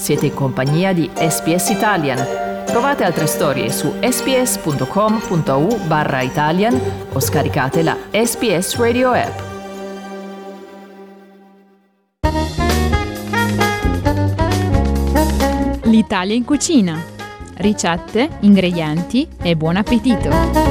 Siete in compagnia di SPS Italian. Trovate altre storie su sps.com.au/Italian o scaricate la SPS Radio app. L'Italia in cucina. Ricette, ingredienti e buon appetito!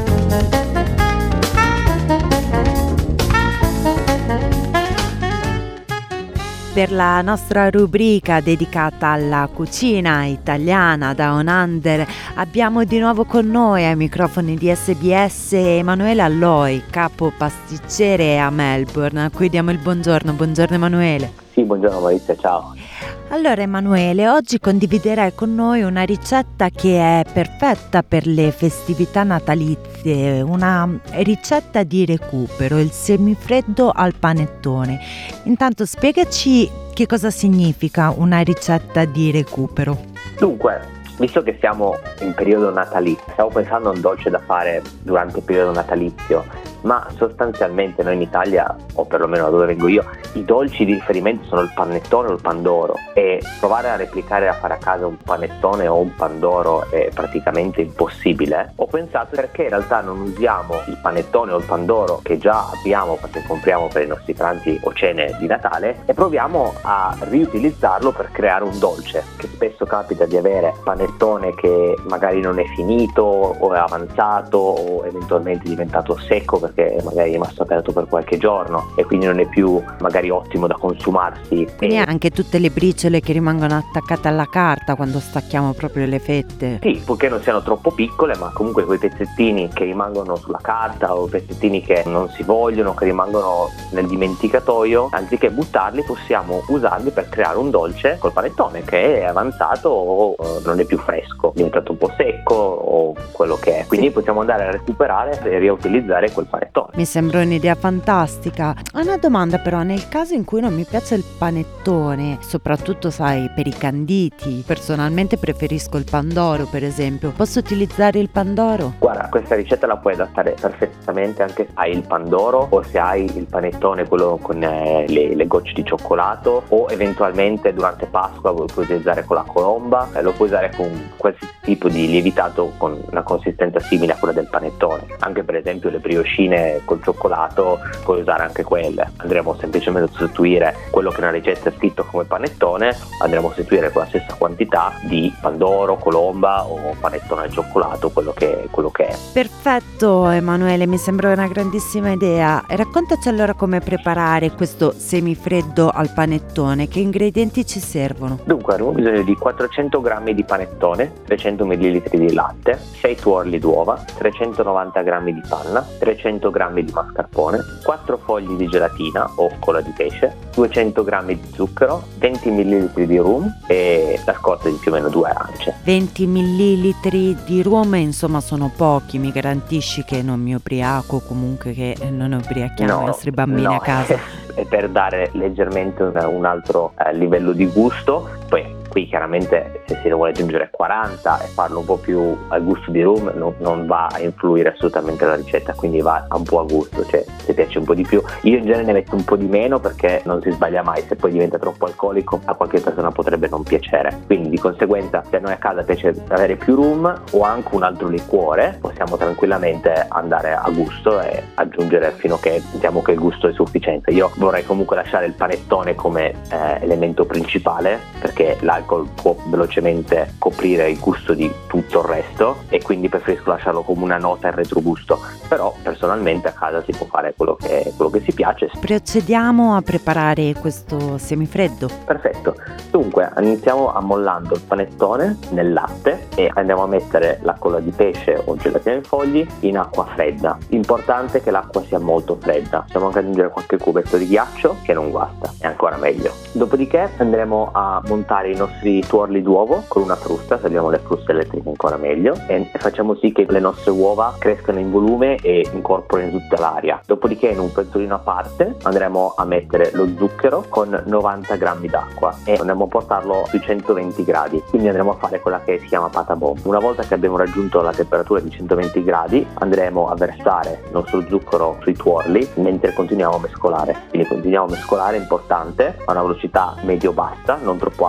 Per la nostra rubrica dedicata alla cucina italiana Down Under abbiamo di nuovo con noi ai microfoni di SBS Emanuele Alloi, capo pasticcere a Melbourne, a cui diamo il buongiorno. Buongiorno Emanuele. Sì, buongiorno Maurizio, ciao. Allora Emanuele, oggi condividerai con noi una ricetta che è perfetta per le festività natalizie, una ricetta di recupero, il semifreddo al panettone. Intanto spiegaci che cosa significa una ricetta di recupero. Dunque, visto che siamo in periodo natalizio, stavo pensando a un dolce da fare durante il periodo natalizio, ma sostanzialmente noi in Italia, o perlomeno da dove vengo io, i dolci di riferimento sono il panettone o il pandoro, e provare a replicare a fare a casa un panettone o un pandoro è praticamente impossibile. Ho pensato perché in realtà non usiamo il panettone o il pandoro che già abbiamo perché compriamo per i nostri pranzi o cene di Natale e proviamo a riutilizzarlo per creare un dolce, che spesso capita di avere panettone che magari non è finito o è avanzato o eventualmente è diventato secco perché magari è rimasto aperto per qualche giorno e quindi non è più magari ottimo da consumarsi. Quindi anche tutte le briciole che rimangono attaccate alla carta quando stacchiamo proprio le fette. Sì, purché non siano troppo piccole, ma comunque quei pezzettini che rimangono sulla carta o pezzettini che non si vogliono, che rimangono nel dimenticatoio, anziché buttarli possiamo usarli per creare un dolce col panettone che è avanzato o non è più fresco, è diventato un po' secco o quello che è. Quindi possiamo andare a recuperare e riutilizzare quel panettone. Mi sembra un'idea fantastica. Una domanda però, nel caso in cui non mi piace il panettone, soprattutto sai per i canditi, personalmente preferisco il pandoro per esempio, posso utilizzare il pandoro? Guarda, questa ricetta la puoi adattare perfettamente anche se hai il pandoro o se hai il panettone, quello con le gocce di cioccolato, o eventualmente durante Pasqua lo puoi utilizzare con la colomba, lo puoi usare con qualsiasi tipo di lievitato con una consistenza simile a quella del panettone. Anche per esempio le briochine col cioccolato puoi usare anche quelle. Andremo semplicemente a sostituire quello che nella ricetta è scritto come panettone, andremo a sostituire con la stessa quantità di pandoro, colomba o panettone al cioccolato, quello che è. Perfetto Emanuele, mi sembra una grandissima idea. Raccontaci allora come preparare questo semifreddo al panettone, che ingredienti ci servono? Dunque abbiamo bisogno di 400 g di panettone, 300 ml di latte, 6 tuorli d'uova, 390 g di panna, 300 g di mascarpone, 4 fogli di gelatina o cola di pesce, 200 g di zucchero, 20 ml di rum e la scorza di più o meno 2 arance. 20 ml di rum, insomma sono pochi, mi garantisci che non mi ubriaco, comunque che non ubriachiamo i nostri bambini a casa? E per dare leggermente un altro livello di gusto. Poi qui chiaramente se si vuole aggiungere 40 e farlo un po' più al gusto di rum non va a influire assolutamente la ricetta, quindi va un po' a gusto, cioè se piace un po' di più. Io in genere ne metto un po' di meno perché non si sbaglia mai, se poi diventa troppo alcolico a qualche persona potrebbe non piacere, quindi di conseguenza se a noi a casa piace avere più rum o anche un altro liquore possiamo tranquillamente andare a gusto e aggiungere fino a che sentiamo che il gusto è sufficiente. Io vorrei comunque lasciare il panettone come elemento principale perché l'alcol può velocemente coprire il gusto di tutto il resto e quindi preferisco lasciarlo come una nota in retrogusto, però personalmente a casa si può fare quello che si piace. Procediamo a preparare questo semifreddo. Perfetto, dunque iniziamo ammollando il panettone nel latte e andiamo a mettere la colla di pesce o gelatina in fogli in acqua fredda. Importante che l'acqua sia molto fredda, possiamo anche aggiungere qualche cubetto di ghiaccio che non guasta, è ancora meglio. Dopodiché andremo a montare i nostri tuorli d'uovo con una frusta, se abbiamo le fruste elettriche ancora meglio, e facciamo sì che le nostre uova crescano in volume e incorporino tutta l'aria. Dopodiché in un pentolino a parte andremo a mettere lo zucchero con 90 grammi d'acqua e andremo a portarlo sui 120 gradi, quindi andremo a fare quella che si chiama pata bomba. Una volta che abbiamo raggiunto la temperatura di 120 gradi andremo a versare il nostro zucchero sui tuorli mentre continuiamo a mescolare, quindi continuiamo a mescolare, importante, a una velocità medio-bassa, non troppo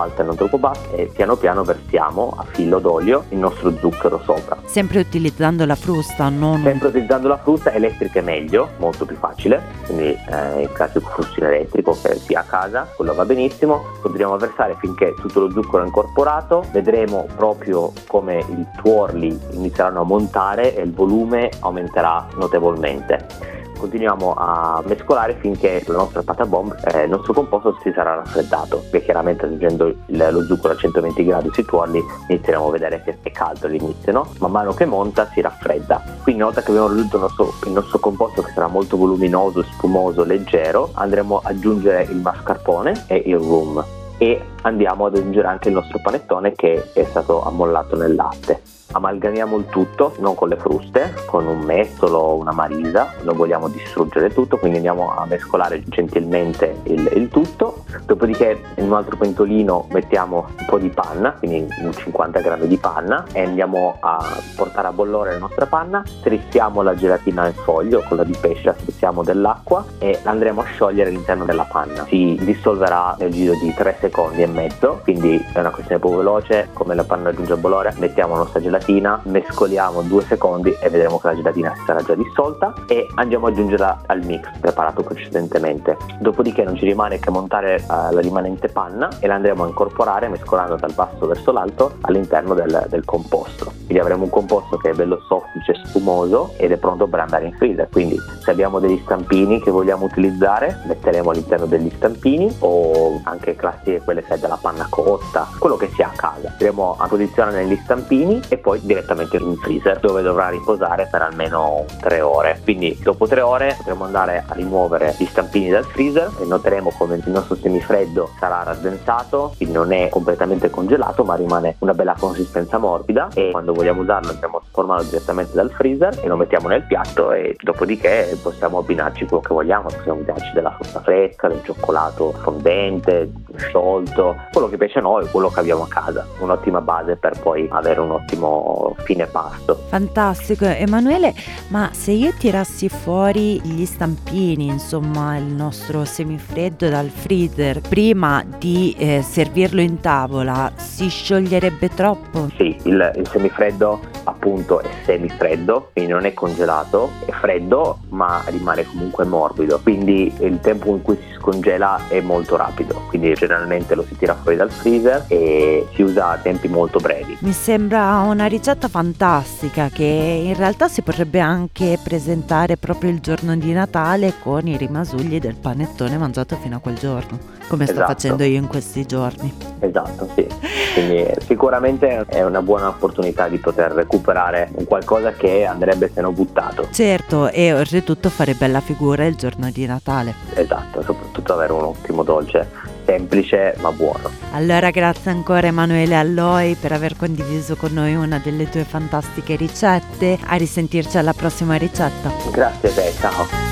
alta e non troppo bassa, e piano piano versiamo a filo d'olio il nostro zucchero sopra. Sempre utilizzando la frusta, non... Sempre utilizzando la frusta, elettrica è meglio, molto più facile, quindi il classico frustino elettrico che sia a casa, quello va benissimo. Continuiamo a versare finché tutto lo zucchero è incorporato, vedremo proprio come i tuorli inizieranno a montare e il volume aumenterà notevolmente. Continuiamo a mescolare finché la nostra pata bomb, il nostro composto si sarà raffreddato, perché chiaramente aggiungendo lo zucchero a 120 gradi sui tuorli inizieremo a vedere che è caldo all'inizio, no? Man mano che monta si raffredda. Quindi una volta che abbiamo raggiunto il nostro composto, che sarà molto voluminoso, spumoso, leggero, andremo ad aggiungere il mascarpone e il rum e andiamo ad aggiungere anche il nostro panettone che è stato ammollato nel latte. Amalgamiamo il tutto, non con le fruste, con un mestolo o una marisa, non vogliamo distruggere tutto, quindi andiamo a mescolare gentilmente il tutto. Dopodiché in un altro pentolino mettiamo un po' di panna, quindi 50 grammi di panna, e andiamo a portare a bollore la nostra panna. Striziamo la gelatina in foglio, quella di pesce, la strizziamo dell'acqua e andremo a sciogliere all'interno della panna. Si dissolverà nel giro di 3 secondi e mezzo, quindi è una questione proprio veloce. Come la panna raggiunge a bollore, mettiamo la nostra gelatina, mescoliamo 2 secondi e vedremo che la gelatina si sarà già dissolta e andiamo ad aggiungerla al mix preparato precedentemente. Dopodiché non ci rimane che montare la rimanente panna e la andremo a incorporare mescolando dal basso verso l'alto all'interno del composto. Quindi avremo un composto che è bello soffice, spumoso ed è pronto per andare in freezer. Quindi se abbiamo degli stampini che vogliamo utilizzare, metteremo all'interno degli stampini, o anche classiche quelle della panna cotta, quello che sia a casa. Andremo a posizionare negli stampini e poi direttamente in freezer, dove dovrà riposare per almeno 3 ore. Quindi dopo 3 ore potremo andare a rimuovere gli stampini dal freezer e noteremo come il nostro semifreddo sarà raddensato, quindi non è completamente congelato ma rimane una bella consistenza morbida, e quando vogliamo usarlo andiamo a sformarlo direttamente dal freezer e lo mettiamo nel piatto, e dopodiché possiamo abbinarci quello che vogliamo. Possiamo abbinarci della frutta fresca, del cioccolato fondente, sciolto, quello che piace a noi, quello che abbiamo a casa. Un'ottima base per poi avere un ottimo fine pasto. Fantastico. Emanuele, ma se io tirassi fuori gli stampini, insomma il nostro semifreddo dal freezer, prima di servirlo in tavola, si scioglierebbe troppo? Sì, il semifreddo appunto è semifreddo, quindi non è congelato, è freddo ma rimane comunque morbido, quindi il tempo in cui si scongela è molto rapido, quindi generalmente lo si tira fuori dal freezer e si usa a tempi molto brevi. Mi sembra una ricetta fantastica che in realtà si potrebbe anche presentare proprio il giorno di Natale con i rimasugli del panettone mangiato fino a quel giorno, come sto facendo io in questi giorni. Esatto, sì. Quindi sicuramente è una buona opportunità di poter recuperare un qualcosa che andrebbe se no buttato. Certo, e oltretutto fare bella figura il giorno di Natale. Esatto, soprattutto avere un ottimo dolce, semplice ma buono. Allora grazie ancora Emanuele Alloi per aver condiviso con noi una delle tue fantastiche ricette. A risentirci alla prossima ricetta. Grazie a te, ciao.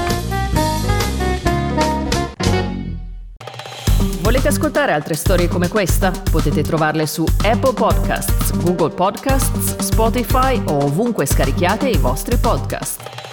Volete ascoltare altre storie come questa? Potete trovarle su Apple Podcasts, Google Podcasts, Spotify o ovunque scarichiate i vostri podcast.